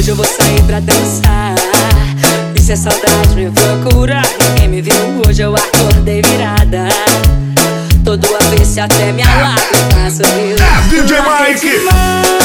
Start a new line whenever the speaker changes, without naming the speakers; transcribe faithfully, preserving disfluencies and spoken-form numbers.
Hoje eu vou sair pra dançar. E se a saudade me procura, ninguém me viu. Hoje eu acordei virada, todo avesso até minha lágrima sorriu.
É D J Mike.